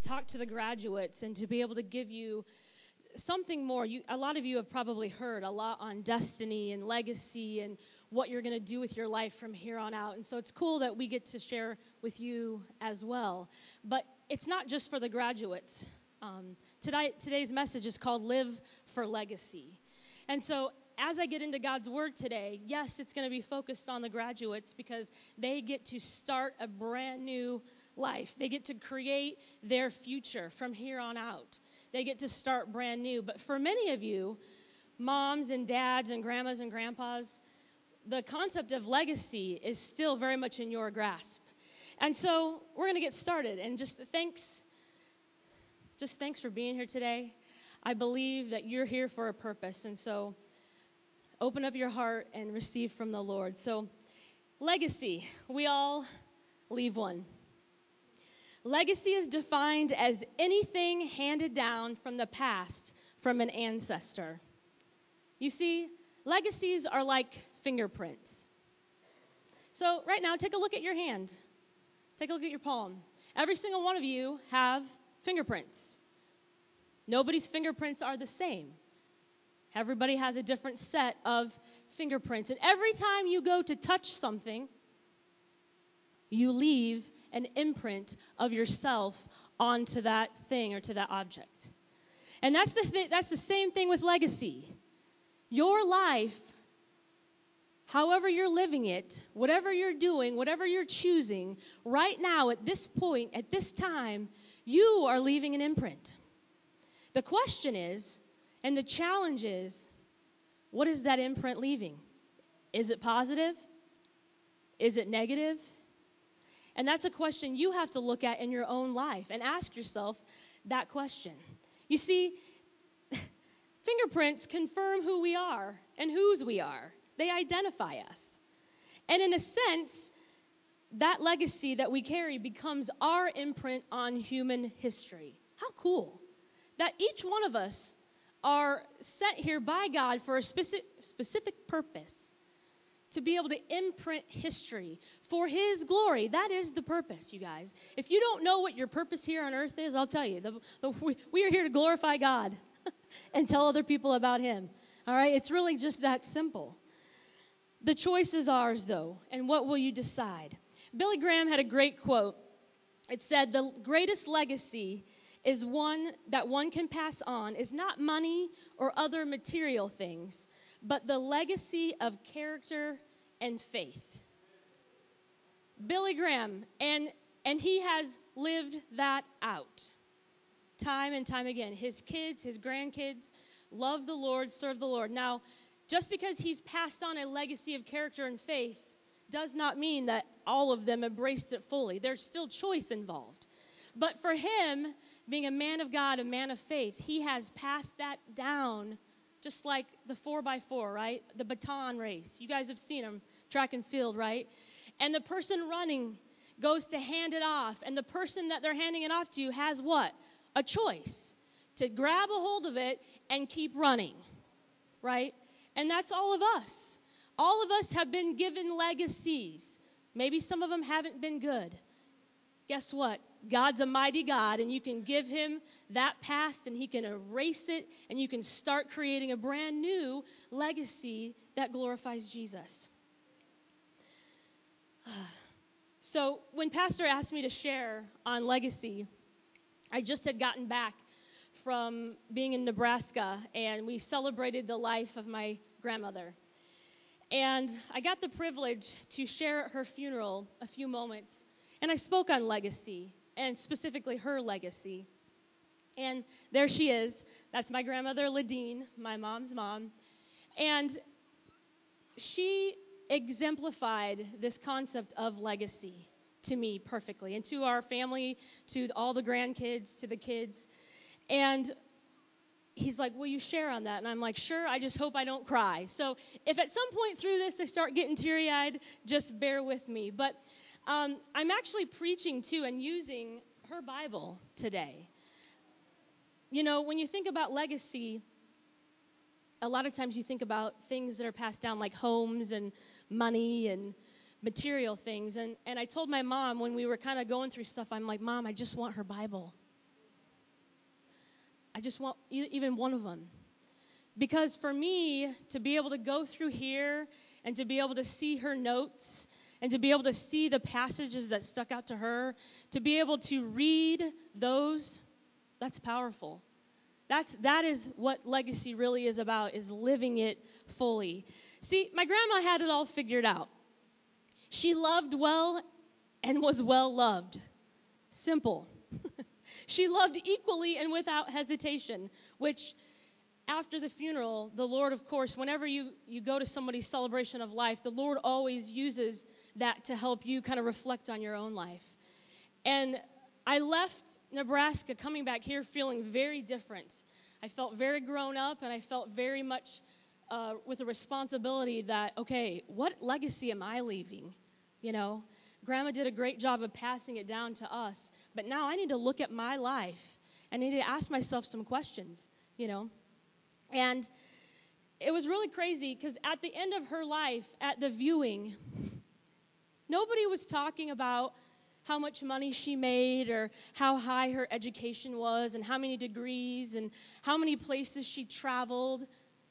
talk to the graduates and to be able to give you something more. A lot of you have probably heard a lot on destiny and legacy and what you're going to do with your life from here on out. And so it's cool that we get to share with you as well. But it's not just for the graduates. Today's message is called Live for Legacy. And so as I get into God's Word today, yes, it's going to be focused on the graduates because they get to start a brand new life. They get to create their future from here on out. They get to start brand new. But for many of you, moms and dads and grandmas and grandpas, the concept of legacy is still very much in your grasp. And so we're going to get started. And just thanks for being here today. I believe that you're here for a purpose. And so open up your heart and receive from the Lord. So legacy, we all leave one. Legacy is defined as anything handed down from the past from an ancestor. You see, legacies are like fingerprints. So right now, take a look at your hand. Take a look at your palm. Every single one of you have fingerprints. Nobody's fingerprints are the same. Everybody has a different set of fingerprints. And every time you go to touch something, you leave an imprint of yourself onto that thing or to that object. And that's the same thing with legacy. Your life, however you're living it, whatever you're doing, whatever you're choosing, right now at this point, at this time, you are leaving an imprint. The question is, and the challenge is, what is that imprint leaving? Is it positive? Is it negative? And that's a question you have to look at in your own life and ask yourself that question. You see, fingerprints confirm who we are and whose we are. They identify us. And in a sense, that legacy that we carry becomes our imprint on human history. How cool that each one of us are sent here by God for a specific purpose, to be able to imprint history for His glory. That is the purpose, you guys. If you don't know what your purpose here on earth is, I'll tell you. We are here to glorify God and tell other people about Him. All right? It's really just that simple. The choice is ours, though, and what will you decide? Billy Graham had a great quote. It said, "The greatest legacy is one that one can pass on is not money or other material things, but the legacy of character and faith." Billy Graham, and he has lived that out time and time again. His kids, his grandkids love the Lord, serve the Lord. Now, just because he's passed on a legacy of character and faith does not mean that all of them embraced it fully. There's still choice involved. But for him, being a man of God, a man of faith, he has passed that down, just like the 4x4, right? The baton race. You guys have seen them, track and field, right? And the person running goes to hand it off, and the person that they're handing it off to has what? A choice to grab a hold of it and keep running, right? And that's all of us. All of us have been given legacies. Maybe some of them haven't been good. Guess what? God's a mighty God, and you can give Him that past, and He can erase it, and you can start creating a brand new legacy that glorifies Jesus. So when Pastor asked me to share on legacy, I just had gotten back from being in Nebraska, and we celebrated the life of my grandmother. And I got the privilege to share at her funeral a few moments, and I spoke on legacy, and specifically her legacy. And there she is. That's my grandmother, Ladine, my mom's mom. And she exemplified this concept of legacy to me perfectly, and to our family, to all the grandkids, to the kids. And he's like, "Will you share on that?" And I'm like, "Sure, I just hope I don't cry." So if at some point through this I start getting teary-eyed, just bear with me. But I'm actually preaching to and using her Bible today. You know, when you think about legacy, a lot of times you think about things that are passed down like homes and money and material things. And I told my mom when we were kind of going through stuff, I'm like, "Mom, I just want her Bible. I just want even one of them. Because for me, to be able to go through here and to be able to see her notes and to be able to see the passages that stuck out to her, to be able to read those, that's powerful. That is what legacy really is about, is living it fully. See, my grandma had it all figured out. She loved well and was well loved. Simple. She loved equally and without hesitation, which after the funeral, the Lord, of course, whenever you go to somebody's celebration of life, the Lord always uses that to help you kind of reflect on your own life. And I left Nebraska coming back here feeling very different. I felt very grown up, and I felt very much with a responsibility that, okay, what legacy am I leaving? You know, Grandma did a great job of passing it down to us, but now I need to look at my life and I need to ask myself some questions, you know. And it was really crazy because at the end of her life, at the viewing, nobody was talking about how much money she made or how high her education was and how many degrees and how many places she traveled.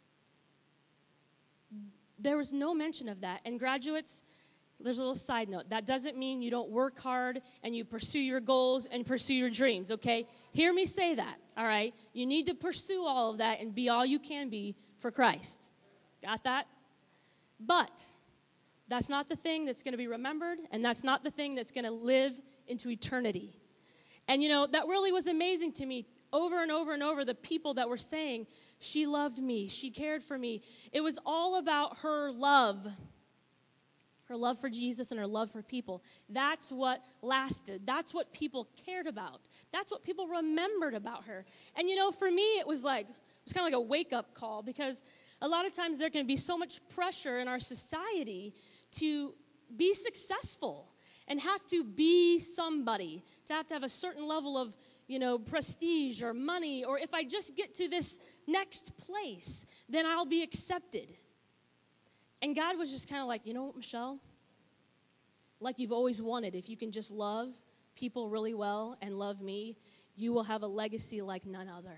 There was no mention of that. And graduates, there's a little side note. That doesn't mean you don't work hard and you pursue your goals and pursue your dreams, okay? Hear me say that, all right? You need to pursue all of that and be all you can be for Christ. Got that? But that's not the thing that's going to be remembered, and that's not the thing that's going to live into eternity. And, you know, that really was amazing to me. Over and over and over, the people that were saying, she loved me, she cared for me. It was all about her love for Jesus and her love for people. That's what lasted. That's what people cared about. That's what people remembered about her. And, you know, for me, it was kind of like a wake-up call, because a lot of times there can be so much pressure in our society to be successful and have to be somebody, to have a certain level of, you know, prestige or money, or if I just get to this next place, then I'll be accepted. And God was just kind of like, you know what, Michelle? Like you've always wanted, if you can just love people really well and love me, you will have a legacy like none other.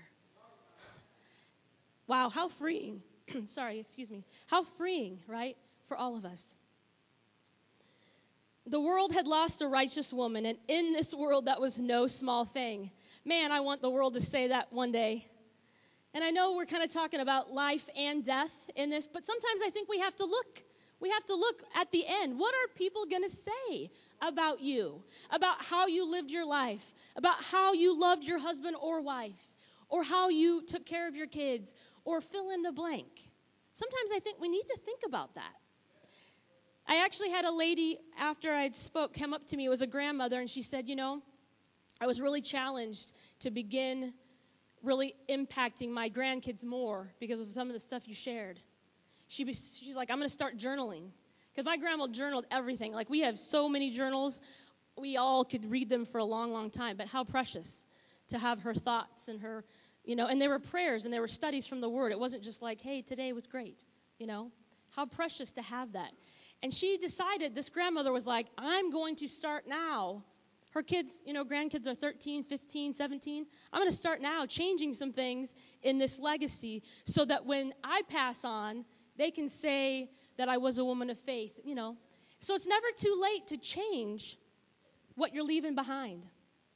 Wow, how freeing. How freeing, right, for all of us. The world had lost a righteous woman, and in this world, that was no small thing. Man, I want the world to say that one day. And I know we're kind of talking about life and death in this, but sometimes I think we have to look. We have to look at the end. What are people going to say about you, about how you lived your life, about how you loved your husband or wife, or how you took care of your kids, or fill in the blank? Sometimes I think we need to think about that. I actually had a lady, after I'd spoke, come up to me. It was a grandmother, and she said, you know, I was really challenged to begin really impacting my grandkids more because of some of the stuff you shared. She's like, I'm going to start journaling. Because my grandma journaled everything. Like, we have so many journals. We all could read them for a long, long time. But how precious to have her thoughts and her, you know, and there were prayers and there were studies from the Word. It wasn't just like, hey, today was great, you know. How precious to have that. And she decided, this grandmother was like, I'm going to start now. Her kids, you know, grandkids are 13, 15, 17. I'm going to start now changing some things in this legacy so that when I pass on, they can say that I was a woman of faith, you know. So it's never too late to change what you're leaving behind.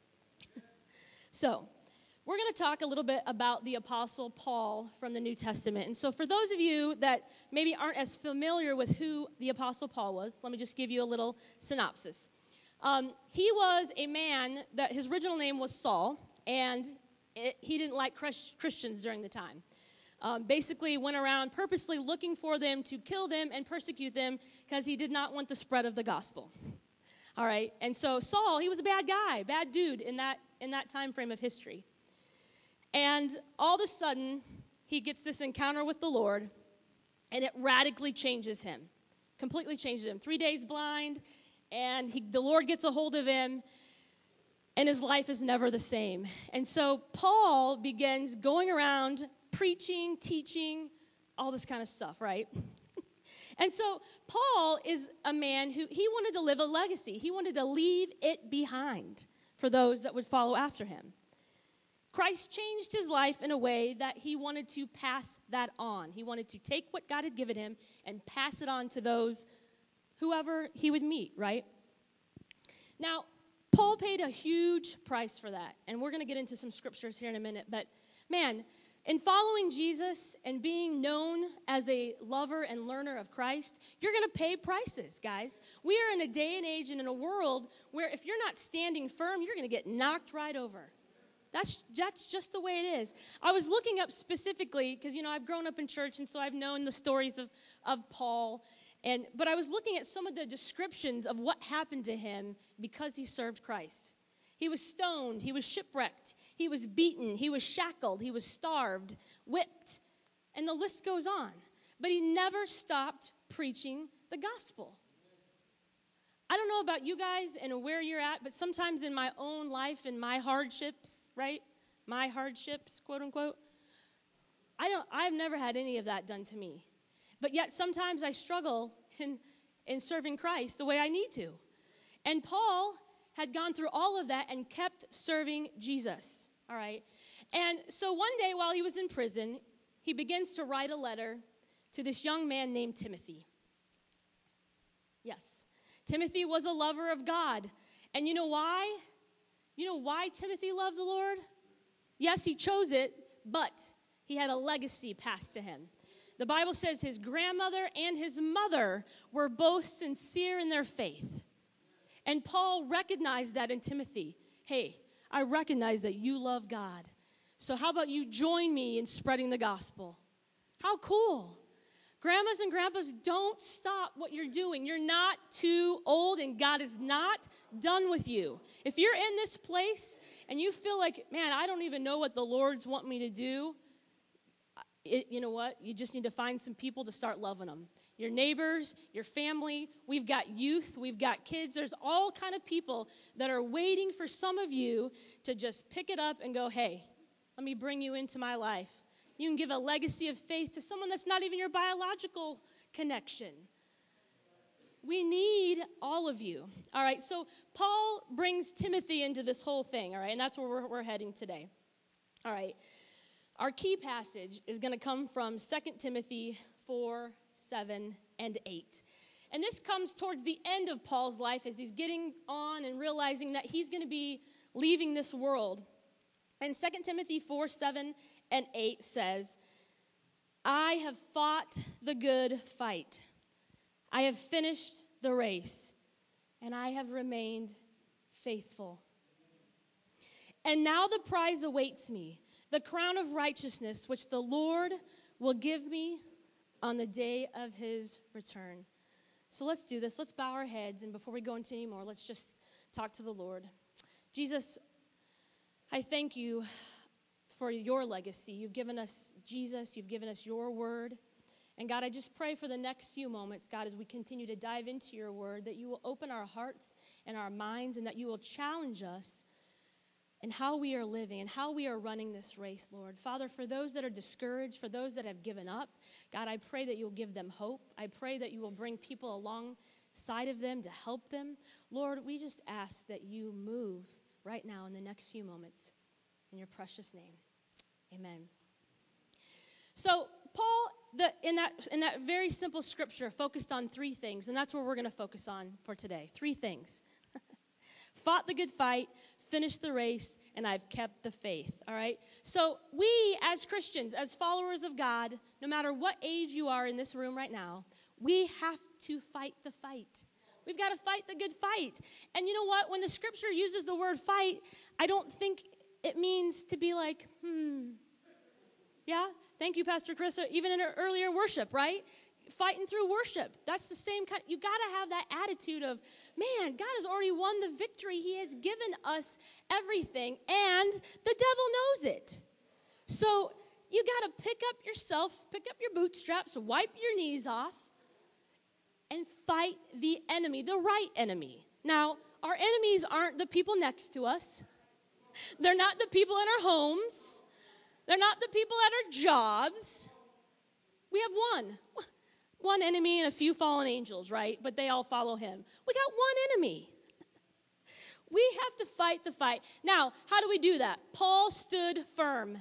So we're going to talk a little bit about the Apostle Paul from the New Testament. And so for those of you that maybe aren't as familiar with who the Apostle Paul was, let me just give you a little synopsis. He was a man that his original name was Saul, and he didn't like Christians during the time. Basically went around purposely looking for them to kill them and persecute them because he did not want the spread of the gospel. All right, and so Saul, he was a bad guy, bad dude in that time frame of history. And all of a sudden, he gets this encounter with the Lord, and it radically changes him, completely changes him. 3 days blind, and the Lord gets a hold of him, and his life is never the same. And so Paul begins going around preaching, teaching, all this kind of stuff, right? And so Paul is a man who, he wanted to live a legacy. He wanted to leave it behind for those that would follow after him. Of Christ changed his life in a way that he wanted to pass that on. He wanted to take what God had given him and pass it on to those, whoever he would meet, right? Now, Paul paid a huge price for that, and we're going to get into some scriptures here in a minute, but man, in following Jesus and being known as a lover and learner of Christ, you're going to pay prices, guys. We are in a day and age and in a world where if you're not standing firm, you're going to get knocked right over. That's just the way it is. I was looking up specifically, because, I've grown up in church, and so I've known the stories of Paul. But I was looking at some of the descriptions of what happened to him because he served Christ. He was stoned. He was shipwrecked. He was beaten. He was shackled. He was starved, whipped. And the list goes on. But he never stopped preaching the gospel. I don't know about you guys and where you're at, but sometimes in my own life and my hardships, right? My hardships, quote unquote. I've never had any of that done to me. But yet sometimes I struggle in serving Christ the way I need to. And Paul had gone through all of that and kept serving Jesus, all right? And so one day while he was in prison, he begins to write a letter to this young man named Timothy. Yes. Timothy was a lover of God. And you know why? You know why Timothy loved the Lord? Yes, he chose it, but he had a legacy passed to him. The Bible says his grandmother and his mother were both sincere in their faith. And Paul recognized that in Timothy. Hey, I recognize that you love God. So how about you join me in spreading the gospel? How cool. Grandmas and grandpas, don't stop what you're doing. You're not too old, and God is not done with you. If you're in this place and you feel like, man, I don't even know what the Lord's want me to do, you know what? You just need to find some people to start loving them. Your neighbors, your family. We've got youth. We've got kids. There's all kind of people that are waiting for some of you to just pick it up and go, hey, let me bring you into my life. You can give a legacy of faith to someone that's not even your biological connection. We need all of you. All right, so Paul brings Timothy into this whole thing, all right, and that's where we're heading today. All right, our key passage is going to come from 2 Timothy 4, 7, and 8. And this comes towards the end of Paul's life as he's getting on and realizing that he's going to be leaving this world. And 2 Timothy 4, 7, and 8 says, I have fought the good fight. I have finished the race, and I have remained faithful. And now the prize awaits me, the crown of righteousness, which the Lord will give me on the day of his return. So let's do this. Let's bow our heads, and before we go into any more, let's just talk to the Lord. Jesus, I thank you for your legacy. You've given us Jesus. You've given us your word. And God, I just pray for the next few moments, God, as we continue to dive into your word, that you will open our hearts and our minds, and that you will challenge us in how we are living and how we are running this race, Lord. Father, for those that are discouraged, for those that have given up, God, I pray that you'll give them hope. I pray that you will bring people alongside of them to help them. Lord, we just ask that you move right now in the next few moments. In your precious name, amen. So Paul, in that very simple scripture, focused on three things, and that's where we're going to focus on for today. Three things. Fought the good fight, finished the race, and I've kept the faith, all right? So we, as Christians, as followers of God, no matter what age you are in this room right now, we have to fight the fight. We've got to fight the good fight. And you know what? When the scripture uses the word fight, I don't think it means to be like, yeah, thank you, Pastor Chris, even in our earlier worship, right? Fighting through worship. That's the same kind. You got to have that attitude of, man, God has already won the victory. He has given us everything, and the devil knows it. So you got to pick up yourself, pick up your bootstraps, wipe your knees off, and fight the enemy, the right enemy. Now, our enemies aren't the people next to us. They're not the people in our homes. They're not the people at our jobs. We have one enemy and a few fallen angels, right? But they all follow him. We got one enemy. We have to fight the fight. Now, how do we do that? Paul stood firm.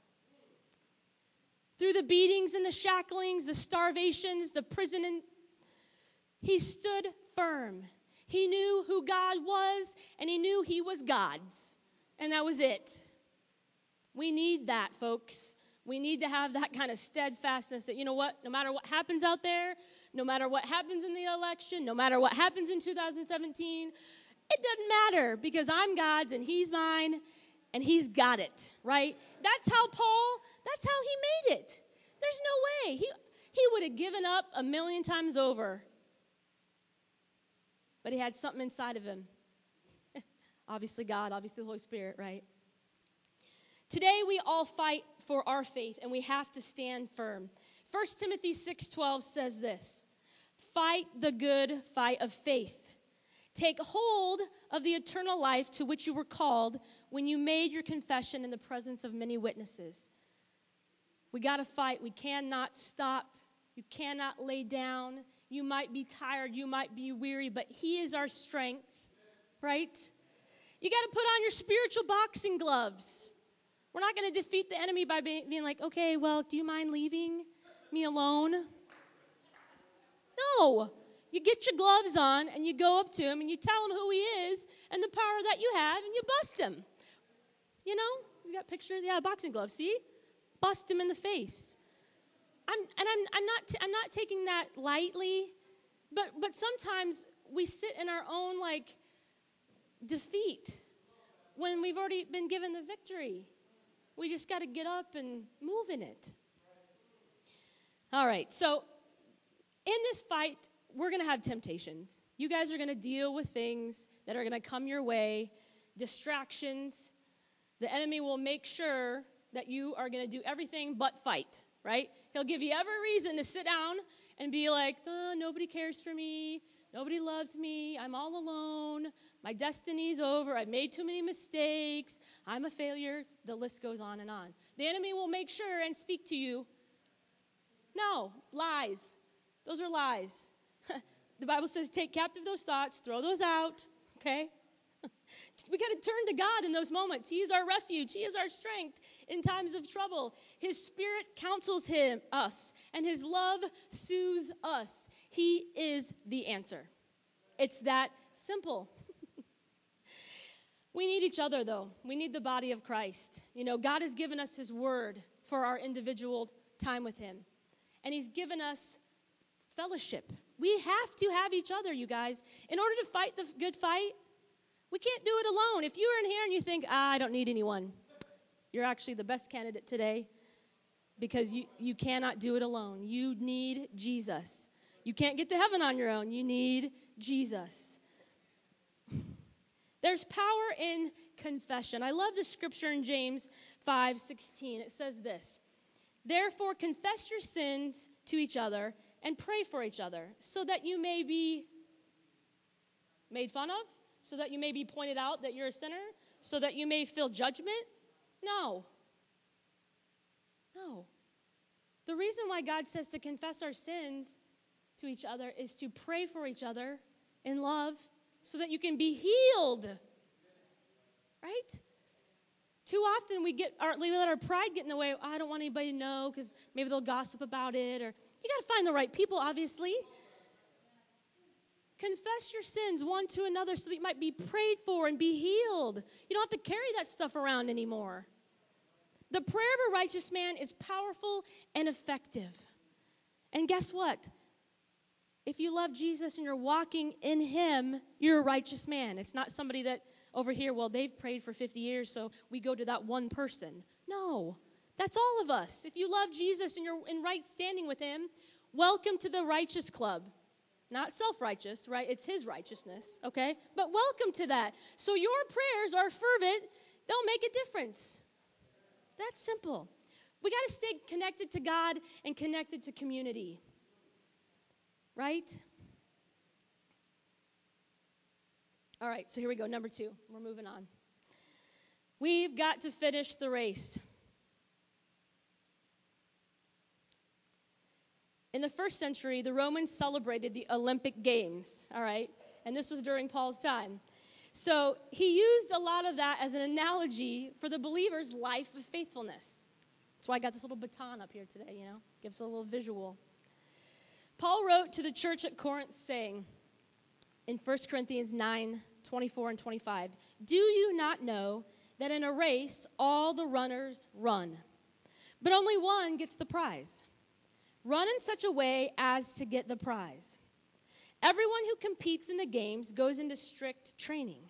Through the beatings and the shacklings, the starvations, the prison, he stood firm. He knew who God was, and he knew he was God's. And that was it. We need that, folks. We need to have that kind of steadfastness that, you know what, no matter what happens out there, no matter what happens in the election, no matter what happens in 2017, it doesn't matter because I'm God's and he's mine and he's got it, right? That's how he made it. There's no way. He would have given up 1,000,000 times over. But he had something inside of him. Obviously God, obviously the Holy Spirit, right? Today we all fight for our faith and we have to stand firm. 1 Timothy 6:12 says this, fight the good fight of faith. Take hold of the eternal life to which you were called when you made your confession in the presence of many witnesses. We got to fight. We cannot stop. You cannot lay down. You might be tired. You might be weary, but he is our strength, right? You got to put on your spiritual boxing gloves. We're not going to defeat the enemy by being like, okay, well, do you mind leaving me alone? No. You get your gloves on and you go up to him and you tell him who he is and the power that you have and you bust him. You know, you got pictures, yeah, boxing gloves, see? Bust him in the face. I'm not taking that lightly, but sometimes we sit in our own like defeat when we've already been given the victory. We just got to get up and move in it. All right, so in this fight, we're going to have temptations. You guys are going to deal with things that are going to come your way, distractions. The enemy will make sure that you are going to do everything but fight, right? He'll give you every reason to sit down and be like, oh, nobody cares for me. Nobody loves me. I'm all alone. My destiny's over. I've made too many mistakes. I'm a failure. The list goes on and on. The enemy will make sure and speak to you. No, lies. Those are lies. The Bible says take captive those thoughts, throw those out, okay? We got to turn to God in those moments. He is our refuge. He is our strength in times of trouble. His Spirit counsels us, and his love soothes us. He is the answer. It's that simple. We need each other, though. We need the body of Christ. You know, God has given us his word for our individual time with him, and he's given us fellowship. We have to have each other, you guys. In order to fight the good fight, we can't do it alone. If you're in here and you think, I don't need anyone, you're actually the best candidate today because you cannot do it alone. You need Jesus. You can't get to heaven on your own. You need Jesus. There's power in confession. I love the scripture in James 5:16. It says this, therefore confess your sins to each other and pray for each other so that you may be made fun of, so that you may be pointed out that you're a sinner, so that you may feel judgment. No. The reason why God says to confess our sins to each other is to pray for each other in love so that you can be healed. Right? Too often we let our pride get in the way. I don't want anybody to know because maybe they'll gossip about it. Or you got to find the right people, obviously. Confess your sins one to another so that you might be prayed for and be healed. You don't have to carry that stuff around anymore. The prayer of a righteous man is powerful and effective. And guess what? If you love Jesus and you're walking in him, you're a righteous man. It's not somebody that over here, well, they've prayed for 50 years, so we go to that one person. No, that's all of us. If you love Jesus and you're in right standing with him, welcome to the righteous club. Not self-righteous, right? It's his righteousness, okay? But welcome to that. So your prayers are fervent. They'll make a difference. That's simple. We got to stay connected to God and connected to community, right? All right, so here we go. Number 2. We're moving on. We've got to finish the race. In the first century, the Romans celebrated the Olympic Games, all right? And this was during Paul's time. So he used a lot of that as an analogy for the believer's life of faithfulness. That's why I got this little baton up here today, gives a little visual. Paul wrote to the church at Corinth saying in 1 Corinthians 9:24 and 25, "Do you not know that in a race all the runners run, but only one gets the prize? Run in such a way as to get the prize. Everyone who competes in the games goes into strict training.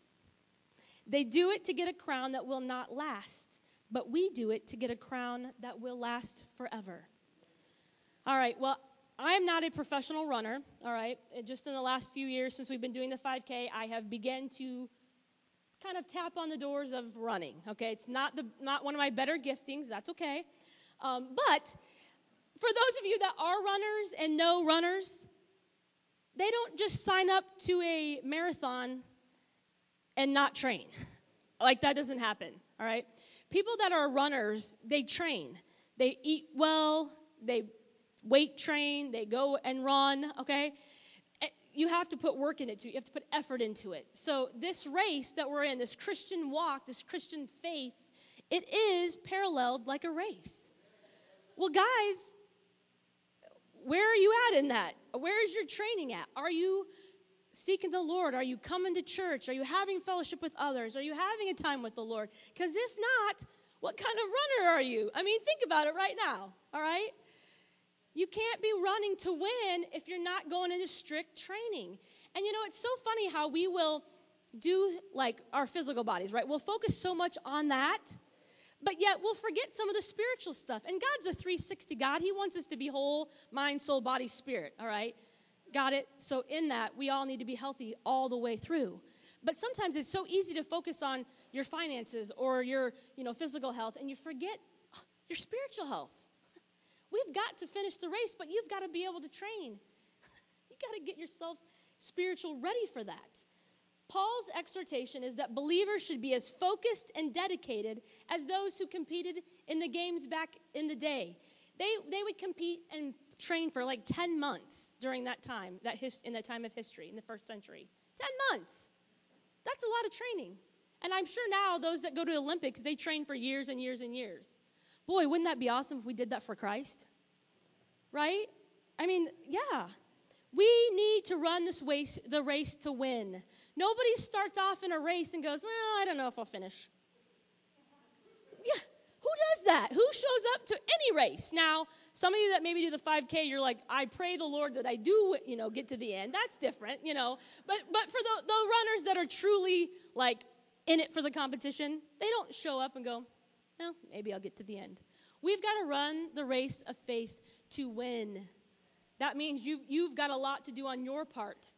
They do it to get a crown that will not last, but we do it to get a crown that will last forever." All right, well, I'm not a professional runner, all right? Just in the last few years since we've been doing the 5K, I have begun to kind of tap on the doors of running, okay? It's not one of my better giftings. That's okay. But for those of you that are runners and know runners, they don't just sign up to a marathon and not train. Like, that doesn't happen, all right? People that are runners, they train. They eat well, they weight train, they go and run, okay? You have to put work in it too. You have to put effort into it. So this race that we're in, this Christian walk, this Christian faith, it is paralleled like a race. Well, guys, where are you at in that? Where is your training at? Are you seeking the Lord? Are you coming to church? Are you having fellowship with others? Are you having a time with the Lord? Because if not, what kind of runner are you? I mean, think about it right now, all right? You can't be running to win if you're not going into strict training. And it's so funny how we will do like our physical bodies, right? We'll focus so much on that, but yet we'll forget some of the spiritual stuff. And God's a 360 God. He wants us to be whole, mind, soul, body, spirit, all right? Got it? So in that, we all need to be healthy all the way through. But sometimes it's so easy to focus on your finances or your, physical health, and you forget your spiritual health. We've got to finish the race, but you've got to be able to train. You've got to get yourself spiritual ready for that. Paul's exhortation is that believers should be as focused and dedicated as those who competed in the games back in the day. They would compete and train for like 10 months during that time, in that time of history, in the first century. 10 months. That's a lot of training. And I'm sure now those that go to the Olympics, they train for years and years and years. Boy, wouldn't that be awesome if we did that for Christ? Right? I mean, yeah. We need to run the race to win. Nobody starts off in a race and goes, well, I don't know if I'll finish. Yeah, who does that? Who shows up to any race? Now, some of you that maybe do the 5K, you're like, I pray the Lord that I do, get to the end. That's different, But for the runners that are truly, like, in it for the competition, they don't show up and go, well, maybe I'll get to the end. We've got to run the race of faith to win. That means you've got a lot to do on your part.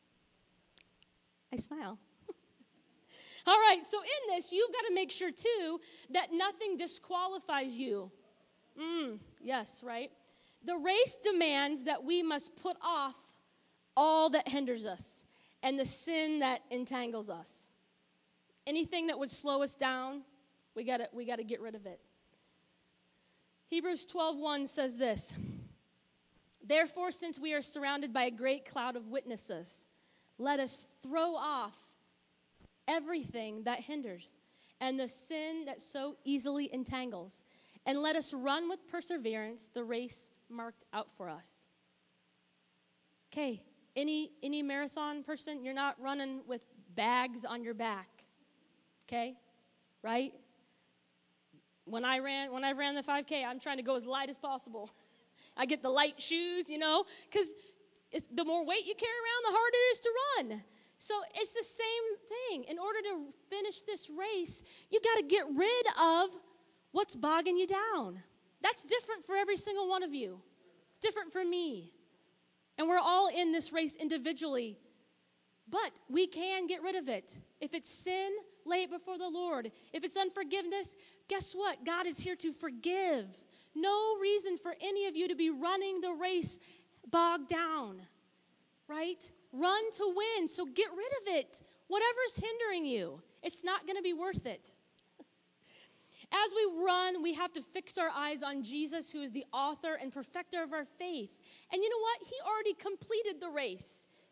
I smile. All right, so in this, you've got to make sure, too, that nothing disqualifies you. Yes, right? The race demands that we must put off all that hinders us and the sin that entangles us. Anything that would slow us down, we got to get rid of it. Hebrews 12:1 says this, "Therefore, since we are surrounded by a great cloud of witnesses, let us throw off everything that hinders and the sin that so easily entangles, and let us run with perseverance the race marked out for us." Okay, any marathon person, you're not running with bags on your back. Okay? Right? When I ran the 5K, I'm trying to go as light as possible. I get the light shoes, because the more weight you carry around, the harder it is to run. So it's the same thing. In order to finish this race, you got to get rid of what's bogging you down. That's different for every single one of you. It's different for me. And we're all in this race individually. But we can get rid of it. If it's sin, lay it before the Lord. If it's unforgiveness, guess what? God is here to forgive. No reason for any of you to be running the race bogged down, right? Run to win, so get rid of it. Whatever's hindering you, it's not going to be worth it. As we run, we have to fix our eyes on Jesus, who is the author and perfecter of our faith. And you know what? He already completed the race.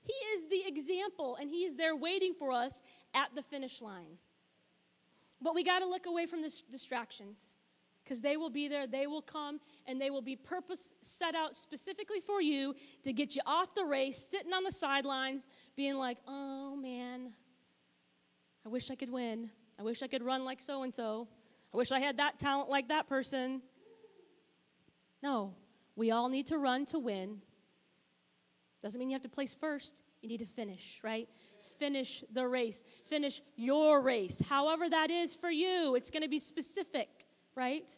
He is the example, and he is there waiting for us at the finish line. But we got to look away from the distractions, because they will be there, they will come, and they will be purpose set out specifically for you to get you off the race, sitting on the sidelines, being like, oh man, I wish I could win. I wish I could run like so-and-so. I wish I had that talent like that person. No, we all need to run to win. Doesn't mean you have to place first. You need to finish, right? Finish the race. Finish your race. However that is for you, it's going to be specific, right?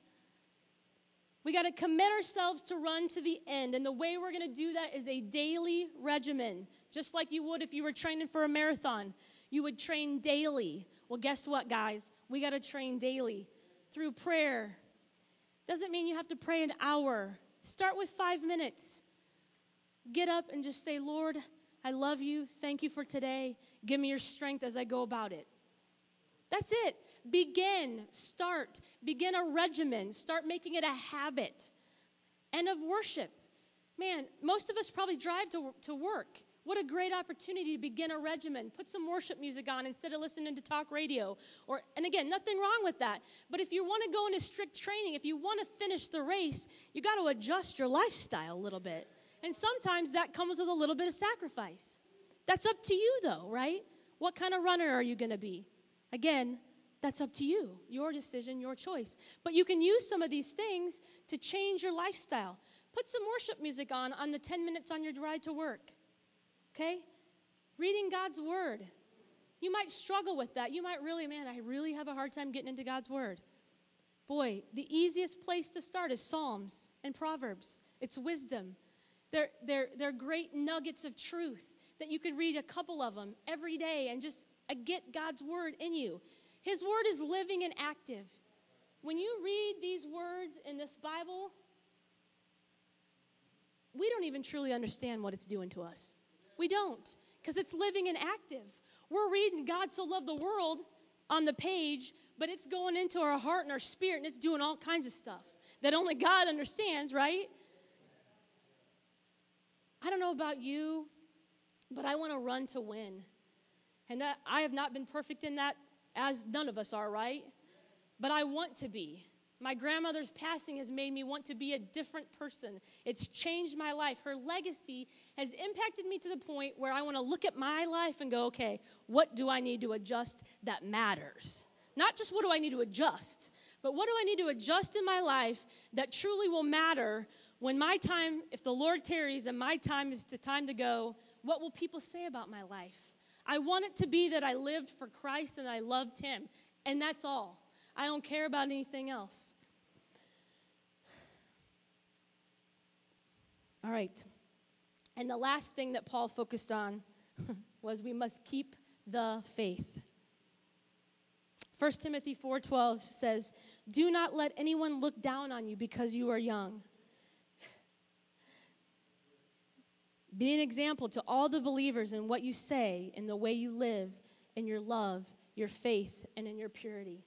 We got to commit ourselves to run to the end. And the way we're going to do that is a daily regimen. Just like you would if you were training for a marathon. You would train daily. Well, guess what, guys? We got to train daily through prayer. Doesn't mean you have to pray an hour. Start with 5 minutes. Get up and just say, Lord, I love you. Thank you for today. Give me your strength as I go about it. That's it. Begin a regimen. Start making it a habit. And of worship. Man, most of us probably drive to work. What a great opportunity to begin a regimen. Put some worship music on instead of listening to talk radio. And again, nothing wrong with that. But if you want to go into strict training, if you want to finish the race, you got to adjust your lifestyle a little bit. And sometimes that comes with a little bit of sacrifice. That's up to you, though, right? What kind of runner are you going to be? Again, that's up to you. Your decision, your choice. But you can use some of these things to change your lifestyle. Put some worship music on the 10 minutes on your ride to work. Okay? Reading God's word. You might struggle with that. You might really, I really have a hard time getting into God's word. Boy, the easiest place to start is Psalms and Proverbs. It's wisdom. They're great nuggets of truth that you could read a couple of them every day and just get God's word in you. His word is living and active. When you read these words in this Bible, we don't even truly understand what it's doing to us. We don't, because it's living and active. We're reading God so loved the world on the page, but it's going into our heart and our spirit, and it's doing all kinds of stuff that only God understands, right? I don't know about you, but I want to run to win. And I have not been perfect in that, as none of us are, right? But I want to be. My grandmother's passing has made me want to be a different person. It's changed my life. Her legacy has impacted me to the point where I want to look at my life and go, okay, what do I need to adjust that matters? Not just what do I need to adjust, but what do I need to adjust in my life that truly will matter when my time, if the Lord tarries and my time is the time to go, what will people say about my life? I want it to be that I lived for Christ and I loved him, and that's all. I don't care about anything else. All right. And the last thing that Paul focused on was we must keep the faith. 1 Timothy 4:12 says, do not let anyone look down on you because you are young. Be an example to all the believers in what you say, in the way you live, in your love, your faith, and in your purity.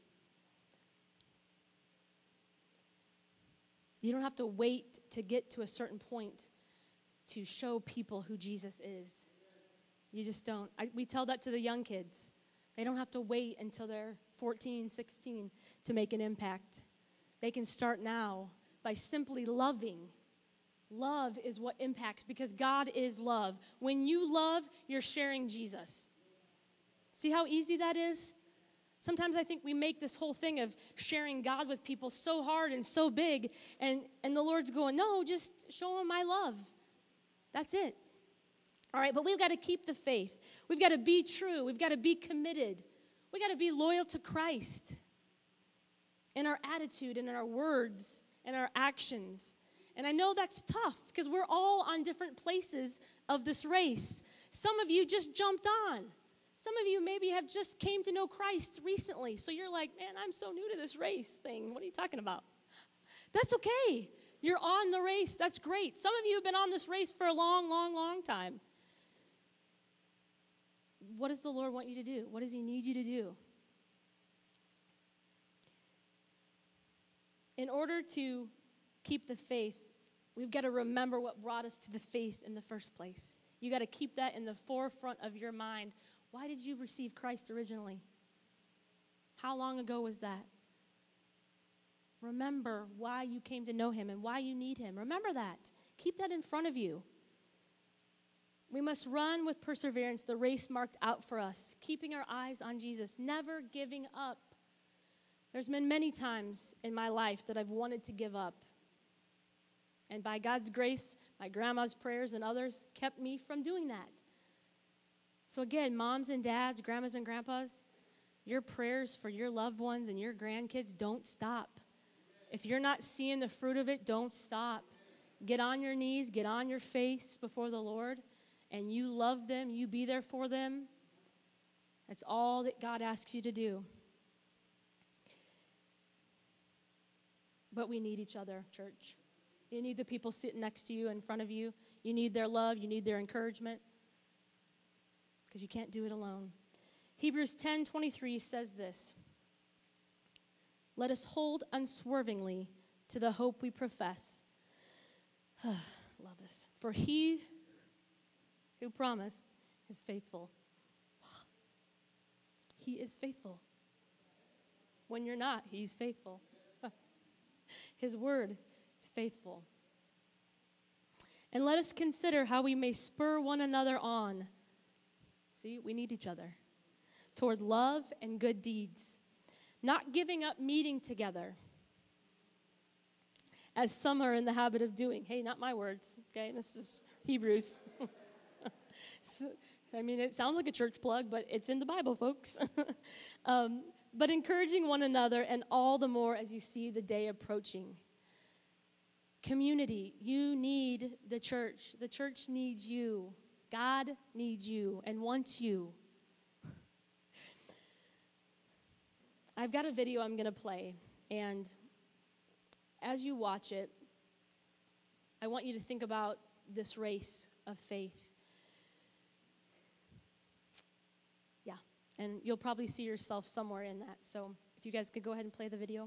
You don't have to wait to get to a certain point to show people who Jesus is. You just don't. We tell that to the young kids. They don't have to wait until they're 14, 16 to make an impact. They can start now by simply loving. Love is what impacts, because God is love. When you love, you're sharing Jesus. See how easy that is? Sometimes I think we make this whole thing of sharing God with people so hard and so big, and the Lord's going, no, just show them my love. That's it. All right, but we've got to keep the faith. We've got to be true. We've got to be committed. We've got to be loyal to Christ in our attitude and in our words and our actions. And I know that's tough because we're all on different places of this race. Some of you just jumped on. Some of you maybe have just came to know Christ recently. So you're like, man, I'm so new to this race thing. What are you talking about? That's okay. You're on the race. That's great. Some of you have been on this race for a long, long, long time. What does the Lord want you to do? What does he need you to do? In order to keep the faith, we've got to remember what brought us to the faith in the first place. You got to keep that in the forefront of your mind. Why did you receive Christ originally? How long ago was that? Remember why you came to know him and why you need him. Remember that. Keep that in front of you. We must run with perseverance the race marked out for us, keeping our eyes on Jesus, never giving up. There's been many times in my life that I've wanted to give up. And by God's grace, my grandma's prayers and others kept me from doing that. So again, moms and dads, grandmas and grandpas, your prayers for your loved ones and your grandkids don't stop. If you're not seeing the fruit of it, don't stop. Get on your knees, get on your face before the Lord, and you love them, you be there for them. That's all that God asks you to do. But we need each other, church. You need the people sitting next to you, in front of you. You need their love. You need their encouragement. Because you can't do it alone. Hebrews 10:23 says this. Let us hold unswervingly to the hope we profess. Love this. For he who promised is faithful. He is faithful. When you're not, he's faithful. His word is faithful. And let us consider how we may spur one another on. See, we need each other. Toward love and good deeds. Not giving up meeting together, as some are in the habit of doing. Hey, not my words, okay? This is Hebrews. I mean, it sounds like a church plug, but it's in the Bible, folks. But encouraging one another, and all the more as you see the day approaching. Community, you need the church. The church needs you. God needs you and wants you. I've got a video I'm going to play, and as you watch it, I want you to think about this race of faith. Yeah, and you'll probably see yourself somewhere in that. So if you guys could go ahead and play the video.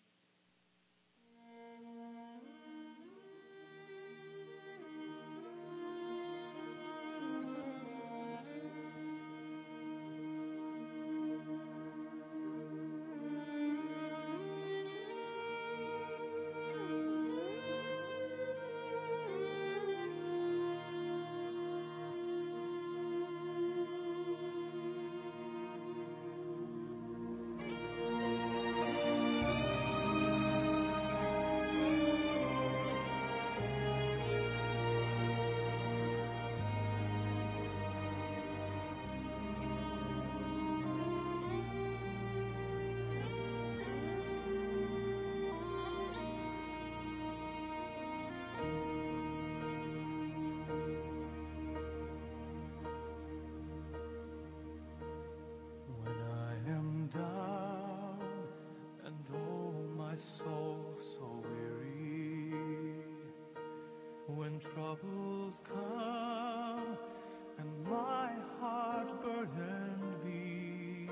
When troubles come and my heart burdened be,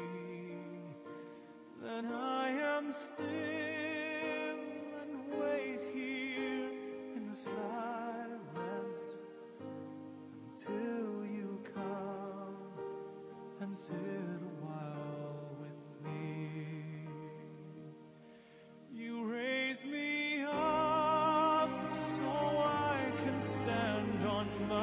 then I am still and wait here in the silence until you come and sit a while with me. You raise me up so I can stand on my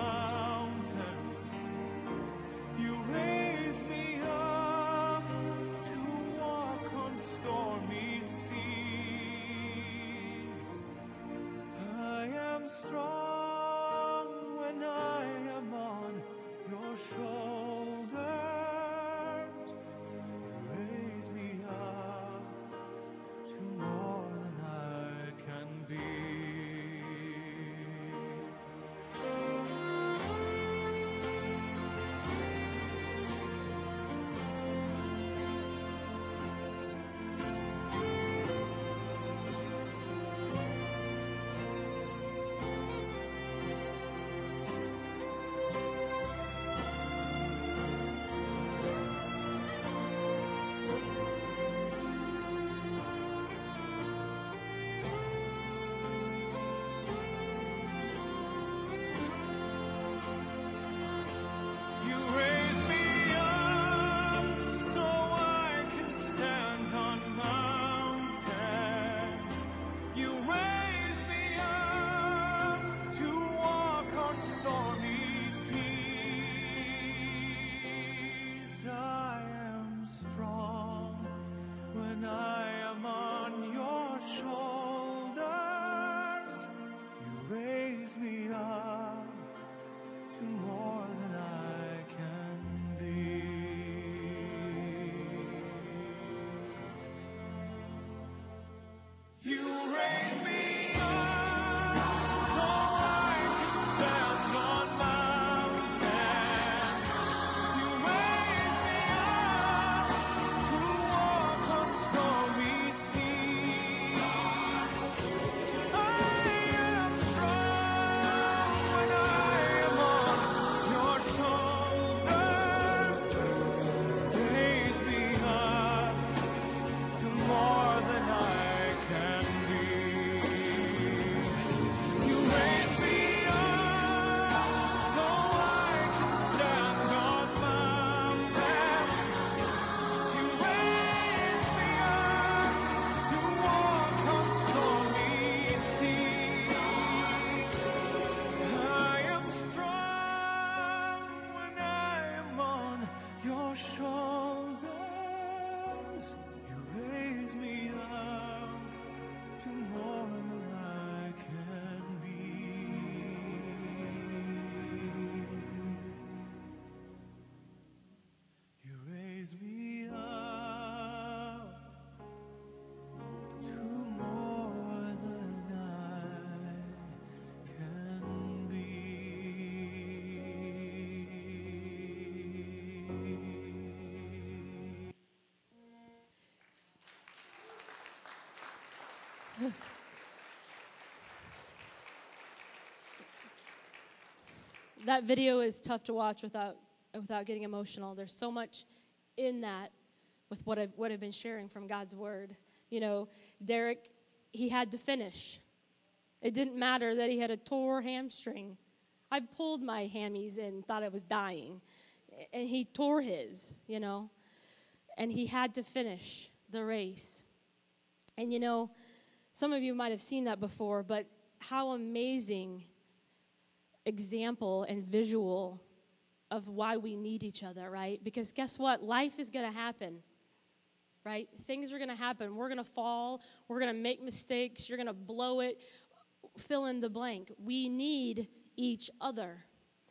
That video is tough to watch without getting emotional. There's so much in that with what I've been sharing from God's word. You know, Derek, he had to finish. It didn't matter that he had a tore hamstring. I pulled my hammies and thought I was dying. And he tore his, you know. And he had to finish the race. And, you know, some of you might have seen that before, but how amazing example and visual of why we need each other, right? Because guess what? Life is going to happen, right? Things are going to happen. We're going to fall. We're going to make mistakes. You're going to blow it. Fill in the blank. We need each other.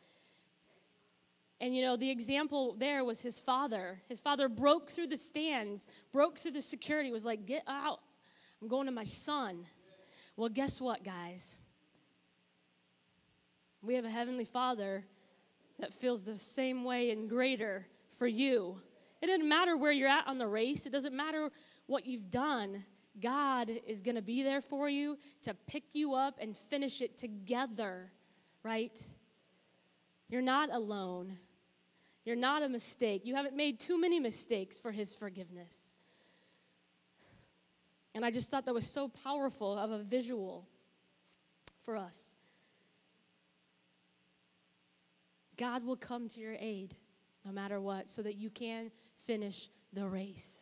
And, you know, the example there was his father. His father broke through the stands, broke through the security, was like, get out. I'm going to my son. Well, guess what, guys? We have a heavenly Father that feels the same way and greater for you. It doesn't matter where you're at on the race. It doesn't matter what you've done. God is going to be there for you to pick you up and finish it together, right? You're not alone. You're not a mistake. You haven't made too many mistakes for his forgiveness. And I just thought that was so powerful of a visual for us. God will come to your aid no matter what so that you can finish the race.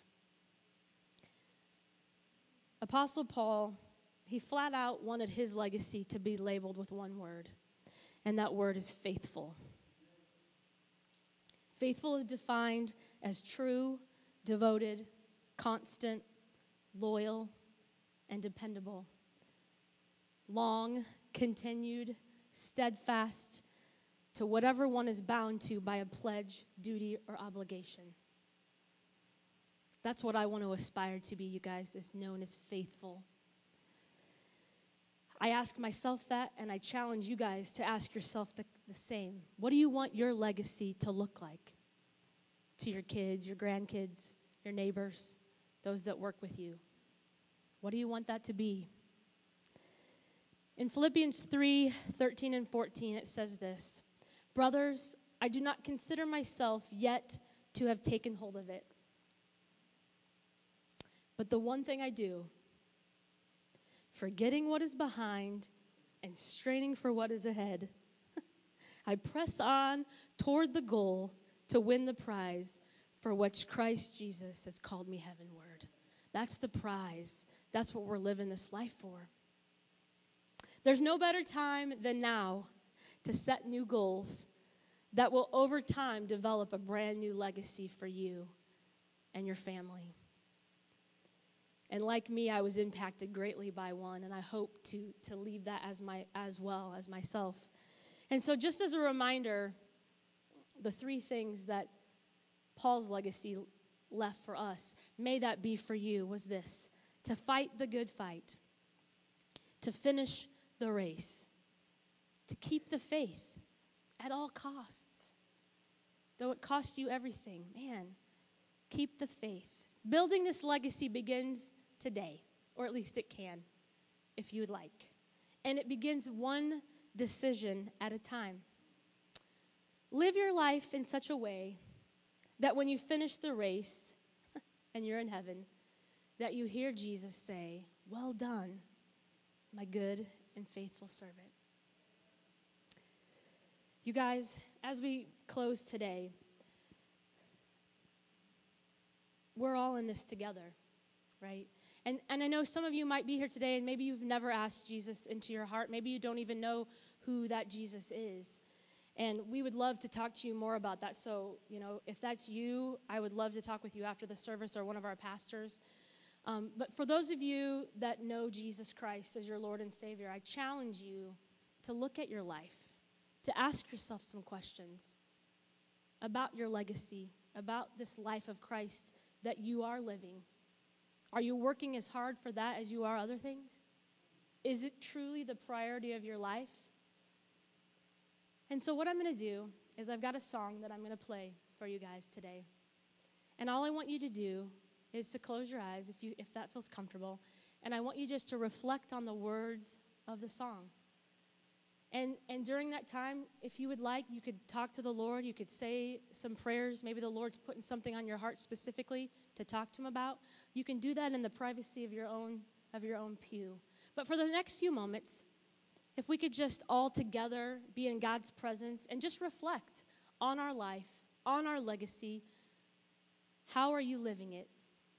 Apostle Paul, he flat out wanted his legacy to be labeled with one word, and that word is faithful. Faithful is defined as true, devoted, constant, loyal, and dependable. Long, continued, steadfast, to whatever one is bound to by a pledge, duty, or obligation. That's what I want to aspire to be, you guys, is known as faithful. I ask myself that, and I challenge you guys to ask yourself the same. What do you want your legacy to look like to your kids, your grandkids, your neighbors, those that work with you? What do you want that to be? In Philippians 3:13 and 14, it says this, "Brothers, I do not consider myself yet to have taken hold of it. But the one thing I do, forgetting what is behind and straining for what is ahead, I press on toward the goal to win the prize for which Christ Jesus has called me heavenward." That's the prize. That's what we're living this life for. There's no better time than now to set new goals that will over time develop a brand new legacy for you and your family. And like me, I was impacted greatly by one, and I hope to leave that as well as myself. And so just as a reminder, the three things that Paul's legacy left for us, may that be for you, was this: to fight the good fight, to finish the race, to keep the faith at all costs. Though it costs you everything, man, keep the faith. Building this legacy begins today, or at least it can, if you would like. And it begins one decision at a time. Live your life in such a way that when you finish the race and you're in heaven, that you hear Jesus say, "Well done, my good and faithful servant." You guys, as we close today, we're all in this together, right? And I know some of you might be here today and maybe you've never asked Jesus into your heart. Maybe you don't even know who that Jesus is. And we would love to talk to you more about that. So, you know, if that's you, I would love to talk with you after the service or one of our pastors. But for those of you that know Jesus Christ as your Lord and Savior, I challenge you to look at your life, to ask yourself some questions about your legacy, about this life of Christ that you are living. Are you working as hard for that as you are other things? Is it truly the priority of your life? And so what I'm going to do is I've got a song that I'm going to play for you guys today. And all I want you to do is to close your eyes if that feels comfortable, And I want you just to reflect on the words of the song. And during that time, if you would like, you could talk to the Lord. You could say some prayers. Maybe the Lord's putting something on your heart specifically to talk to him about. You can do that in the privacy of your own pew. But for the next few moments, if we could just all together be in God's presence and just reflect on our life, on our legacy. How are you living it?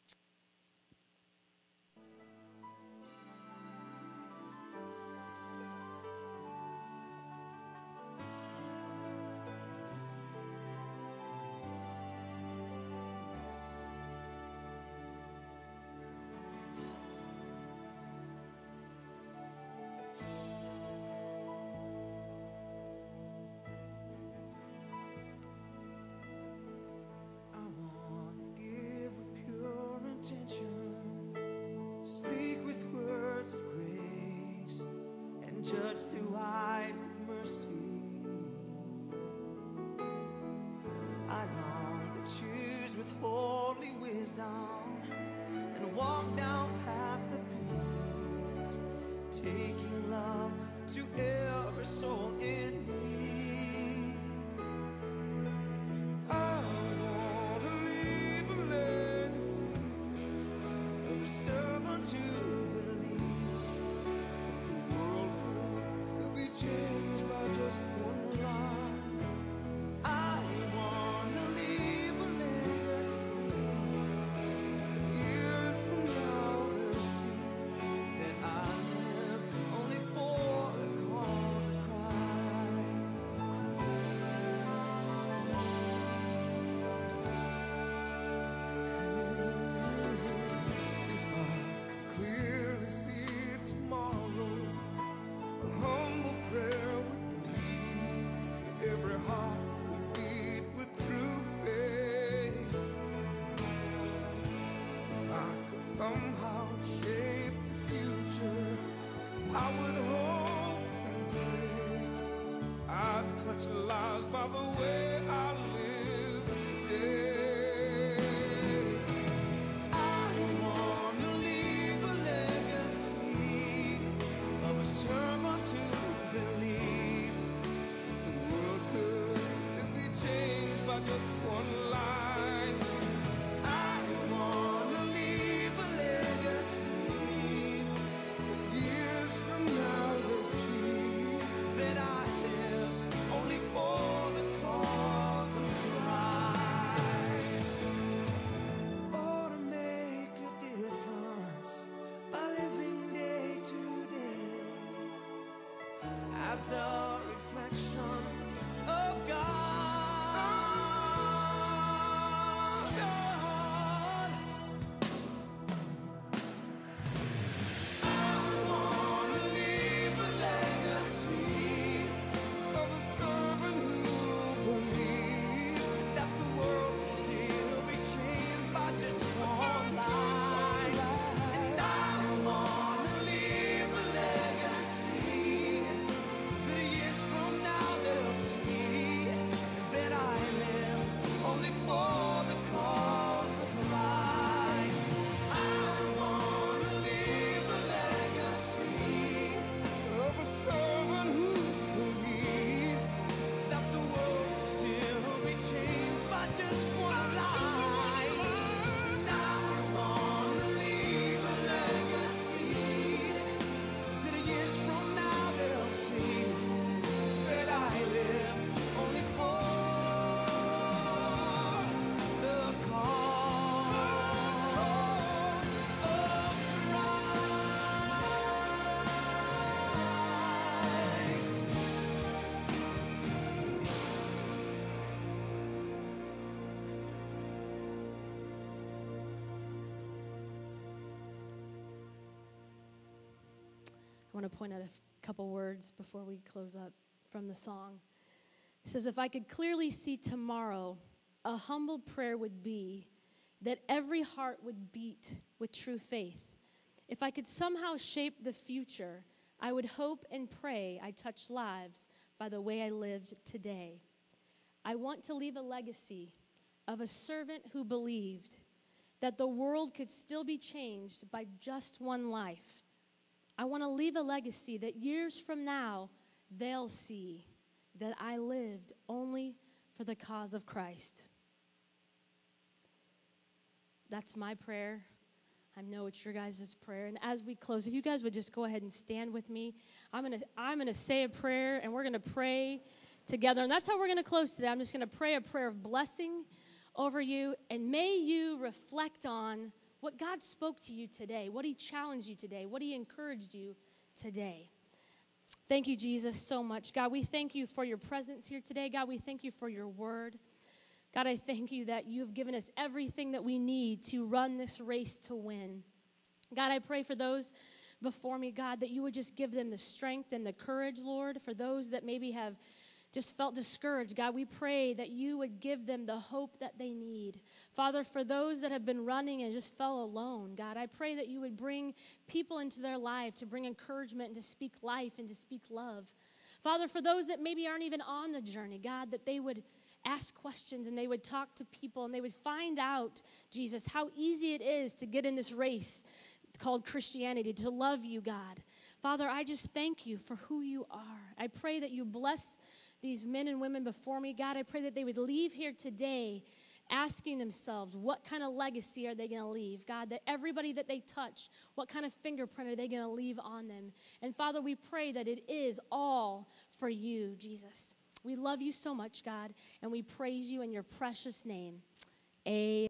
I wanna give with pure intentions, speak with words of grace, and judge through eyes of mercy. I long to choose with holy wisdom and walk down paths of peace, taking love to every soul in need. I want to leave a legacy of a servant to believe that the world could still be changed by just one life. I want to leave a legacy that years from now they'll see that I lived only for the cause of Christ. If I could clearly see tomorrow, a humble prayer would be that every heart would beat with true faith. If I could somehow shape the future, I would hope and pray I'd touch lives by the way I live today. I want to leave a legacy of a sermon to believe that the world could still be changed by just one life. I want to leave a legacy that years from now they'll see that I live only for the cause of Christ. Or to make a difference by living day to day as a reflection of God. I want to leave a legacy of a servant who believed that the world would still be changed by just one life. And I want to leave a legacy that years from now they'll see that I live only for the cause of Christ. I want to leave a legacy of a servant who believed that the world would still be changed by just one life. And I want to leave a legacy that years from now they'll see that I live only for the cause of Christ. I want to point out a couple words before we close up from the song. It says, if I could clearly see tomorrow, a humble prayer would be that every heart would beat with true faith. If I could somehow shape the future, I would hope and pray I touch lives by the way I lived today. I want to leave a legacy of a servant who believed that the world could still be changed by just one life. I want to leave a legacy that years from now, they'll see that I lived only for the cause of Christ. That's my prayer. I know it's your guys' prayer. And as we close, if you guys would just go ahead and stand with me, I'm gonna say a prayer, and we're gonna pray together. And that's how we're gonna close today. I'm just gonna pray a prayer of blessing over you, and may you reflect on what God spoke to you today, what he challenged you today, what he encouraged you today. Thank you, Jesus, so much. God, we thank you for your presence here today. God, we thank you for your word. God, I thank you that you've given us everything that we need to run this race to win. God, I pray for those before me, God, that you would just give them the strength and the courage, Lord, for those that maybe have just felt discouraged. God, we pray that you would give them the hope that they need. Father, for those that have been running and just felt alone, God, I pray that you would bring people into their life to bring encouragement and to speak life and to speak love. Father, for those that maybe aren't even on the journey, God, that they would ask questions and they would talk to people and they would find out, Jesus, how easy it is to get in this race called Christianity, to love you, God. Father, I just thank you for who you are. I pray that you bless these men and women before me. God, I pray that they would leave here today asking themselves, what kind of legacy are they going to leave? God, that everybody that they touch, what kind of fingerprint are they going to leave on them? And Father, we pray that it is all for you, Jesus. We love you so much, God, and we praise you in your precious name. Amen.